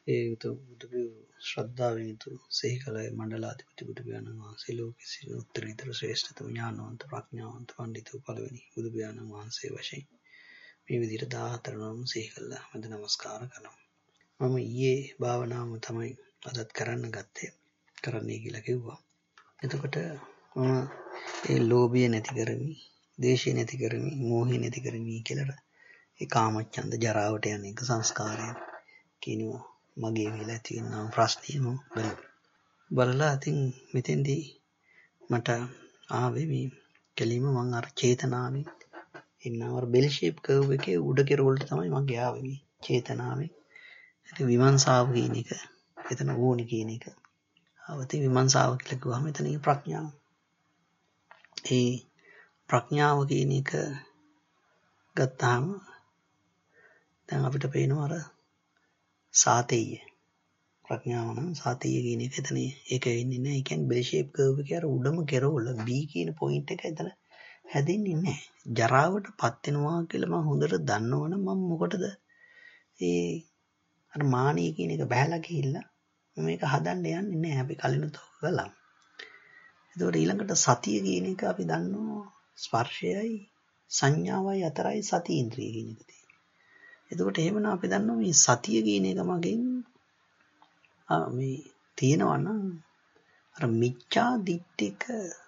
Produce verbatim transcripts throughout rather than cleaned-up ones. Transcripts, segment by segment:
ඒ යුතු බුදු ශ්‍රද්ධාවෙන් යුතු සිහි කළ මණ්ඩලාධිපති බුදු පියාණන් වහන්සේ ලෝකෙ සිට උත්තරීතර ශ්‍රේෂ්ඨතම ඥානවන්ත ප්‍රඥාවන්ත පඬිතු පළවෙනි බුදු පියාණන් වහන්සේ වශයෙන් මේ විදිහට දාහතර නම සිහි කළා. මම නමස්කාර කරනවා. මම ඊයේ භාවනාව තමයි අදත් කරන්න ගත්තේ. කරන්නයි කියලා කිව්වා. එතකොට මම ඒ ලෝභය නැති කරමි, දේශය නැති කරමි, මෝහය නැති කරමි කියලා ඒ කාමච්ඡන්ද ජරාවට යන එක සංස්කාරය කියනවා මගේ වෙලා තියෙන ප්‍රශ්නේ මම බලලා බලලා ඉතින් මෙතෙන්දී මට ආවේ මේ කෙලිම මම අර චේතනාවෙන් ඉන්නවර බෙල් ෂේප් කර්ව් එකේ උඩ කෙරවලට තමයි මම ගියාවේ මේ චේතනාවෙන්. ඉතින් විමර්ශාව කියන එක එතන ඕනි කියන එක. අවති විමර්ශාව කියලා කිව්වම එතන ප්‍රඥාව. ඒ ප්‍රඥාව කියන එක ගත්තාම දැන් අපිට පේනවා අර සාතේය ප්‍රඥාව නම් සාතේය කියන එක එතන ඒක වෙන්නේ නැහැ. ඒ කියන්නේ බෙල් ෂේප් කර්ව් එකේ අර උඩම කෙරවල B කියන පොයින්ට් එක එතන හැදෙන්නේ නැහැ. ජරාවටපත් වෙනවා කියලා මම හොඳට දන්නවනම් මම මොකටද ඒ අර මානිය කියන එක බහැලා ගිහිල්ලා මම මේක හදන්න යන්නේ නැහැ. අපි කලිනුත් කළා. එතකොට ඊළඟට සතිය කියන එක අපි දන්නවා ස්පර්ශයයි සංඥාවයි අතරයි සති ඉන්ද්‍රිය කියන එක තියෙන්නේ. එතකොට එහෙමනම් අපි දන්නවා මේ සතිය කියන එක මගෙන් මේ තියෙනවා නම් අර මිච්ඡා දිට්ඨික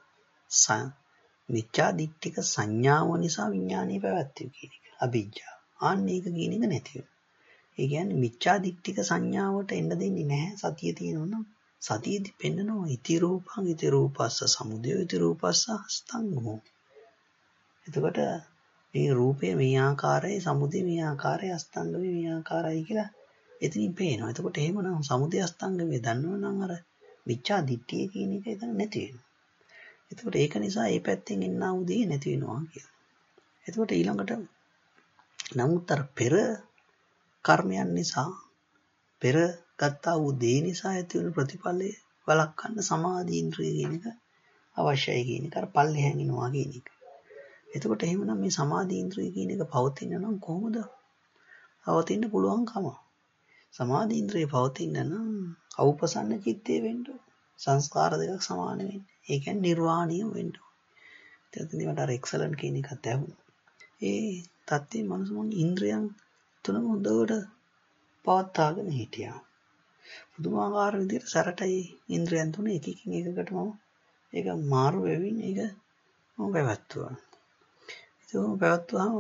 මිච්ඡා දිට්ඨික සංඥාව නිසා විඥානය පැවැත්වීම කියන එක අවිජ්ජා. ආන්න ඒක කියන එක නැති වෙනවා. ඒ කියන්නේ මිච්ඡා දිට්ඨික සංඥාවට එන්න දෙන්නේ නැහැ සතිය තියෙනවනම්. සතියදී පෙන්නනවා ඉති රූපං ඉති රූපස්ස සමුදය ඉති රූපස්ස අස්තංගමෝ. එතකොට මේ රූපය මේ ආකාරයේ සමුදය මේ ආකාරයේ අස්තංගමේ මේ ආකාරයි කියලා එතනින් පේනවා. එතකොට එහෙමනම් සමුදය අස්තංගමේ දන්නවනම් අර මිච්ඡා දිට්ඨිය කියන එක එතන නැති වෙනවා. එතකොට ඒක නිසා මේ පැත්තෙන් එන්නා වූ දේ නැති වෙනවා කියලා. එතකොට ඊළඟට නමුත් අර පෙර කර්මයන් නිසා පෙර ගත්තා වූ දේ නිසා ඇති වෙන ප්‍රතිඵලය වළක්වන්න සමාධි ඉන්ද්‍රිය කියන එක අවශ්‍යයි කියන එක අර පල්ලෙහැන් ඉනවා කියන එක. එතකොට එහෙමනම් මේ සමාධි ඉන්ද්‍රිය කියන එක පවතින නම් කොහොමද පවතින්න පුළුවන්කම? සමාධි ඉන්ද්‍රිය පවතින නම් අවුපසන්න චිත්තේ වෙන්න සංස්කාර දෙකක් සමාන වෙන්න. ඒ කියන්නේ නිර්වාණීය වෙන්න. එතනදී මට අර එක්සලන්ට් කියන එකත් ඇහුණා. ඒ தත්ත්වයේ මනසම ඉන්ද්‍රියන් තුනම හොඳට පවත්වාගෙන හිටියා. පුදුමාකාර විදිහට සරටයි ඉන්ද්‍රියන් තුන එකකින් එකකට මම ඒක මාරු වෙමින් ඒක මම පැවැත්තුවා. ඒක පැවැත්තුවාම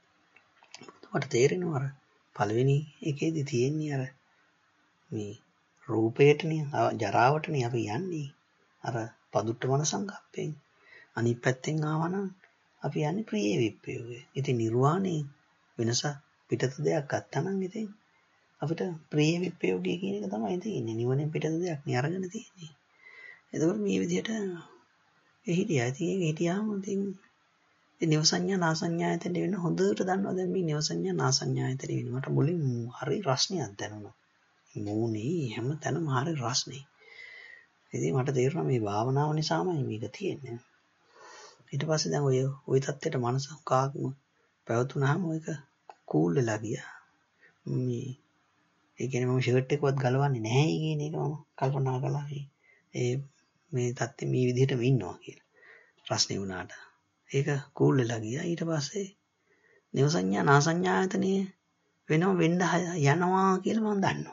මට තේරෙනවා අර පළවෙනි එකේදී තියෙන්නේ අර මේ රූපයටනේ ජරාවටනේ අපි යන්නේ. අර පදුට්ට මන සංකප්පෙන්. අනිත් පැත්තෙන් ආවනම් අපි යන්නේ ප්‍රිය විප්පයෝගේ. ඉතින් නිර්වාණේ වෙනස පිටත දෙයක් ගත්තනම් ඉතින් අපිට ප්‍රිය විප්පයෝගය කියන එක තමයි තියෙන්නේ. නිවනේ පිටත දෙයක් නේ අරගෙන තියෙන්නේ. එතකොට මේ විදිහට ඒ හිටියා. ඉතින් ඒක හිටියාම ඉතින් ඉතින් නිව සංඥා නා සංඥායතන වෙන හොඳට දන්නවා දැන් මේ නිව සංඥා නා සංඥායතන වෙන. මට මුලින් හරි රස්නියක් දැනුණා. මූණේ හැම තැනම හරි රස්නේ. ඉතින් මට තේරුණා මේ භාවනාව නිසාමයි මේක තියෙන්නේ. ඊට පස්සේ දැන් ඔය ওই தත්ත්වයට මනස කාක්ම පැවතුනහම ඔයක කූල් වෙලා ගියා. මේ ඒ කියන්නේ මම ෂර්ට් එකවත් ගලවන්නේ නැහැ කියන එක මම කල්පනා කළා. ඒ මේ தත්ත්වෙ මේ විදිහටම ඉන්නවා කියලා. රස්නේ වුණාට. ඒක කූල් වෙලා ගියා. ඊට පස්සේ නිව සංඥා නා සංඥායතනේ වෙනම වෙන්න යනවා කියලා මම දන්නවා.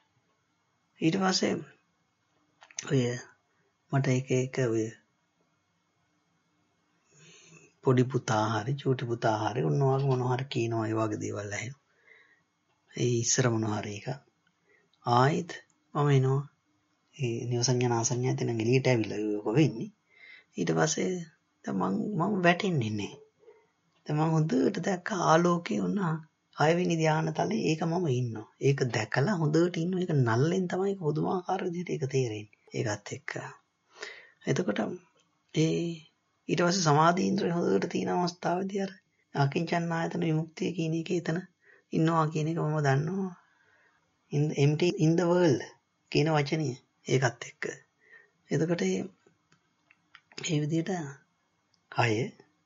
ඊට පස්සේ ඔය මට එක එක ඔය පොඩි පුතා හරි චූටි පුතා හරි ඔන්නවාගේ මොනවා හරි කියනවා ඒ වගේ දේවල් ඇහෙනවා. ඒ ඉස්සර මොනවා හරි එක ආයිත් මම එනවා ඒ නිව සංඥා නා සංඥායතන එළියට ඇවිල්ලා ඒක වෙන්නේ. ඊට පස්සේ දැන් මම මම වැටෙන්නේ නැහැ. දැන් මම හොඳට දැක්ක ආලෝකේ වුණා හයවෙනි ධානතලේ ඒක මම ඉන්නවා. ඒක දැකලා හොඳට ඉන්නවා. ඒක නල්ලෙන් තමයි පුදුමාකාර විදිහට ඒක තේරෙන්නේ. ඒකත් එක්ක. එතකොට ඒ ඊට පස්සේ සමාධි ඉන්ද්‍රිය හොඳට තියෙන අවස්ථාවේදී අර අකින්චන් ආයතන විමුක්තිය කියන එක එතන ඉන්නවා කියන එක මම දන්නවා. in empty in the world කියන වචනය ඒකත් එක්ක. එතකොට මේ විදිහට හය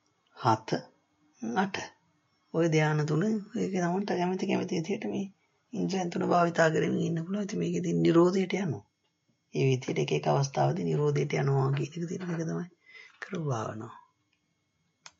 හත අට ওই ධානය තුන ඒක තමයි කැමති කැමති විදිහට මේ ඉන්ද්‍රයන් තුන භාවිතා කරමින් ඉන්න පුළුවන්. ඉතින් මේකෙදී නිරෝධයට යනවා. ඒ විදිහට එක එක අවස්ථාවදී නිරෝධයට යනවා කියන එක තියෙන එක තමයි කරපු භාවනාව.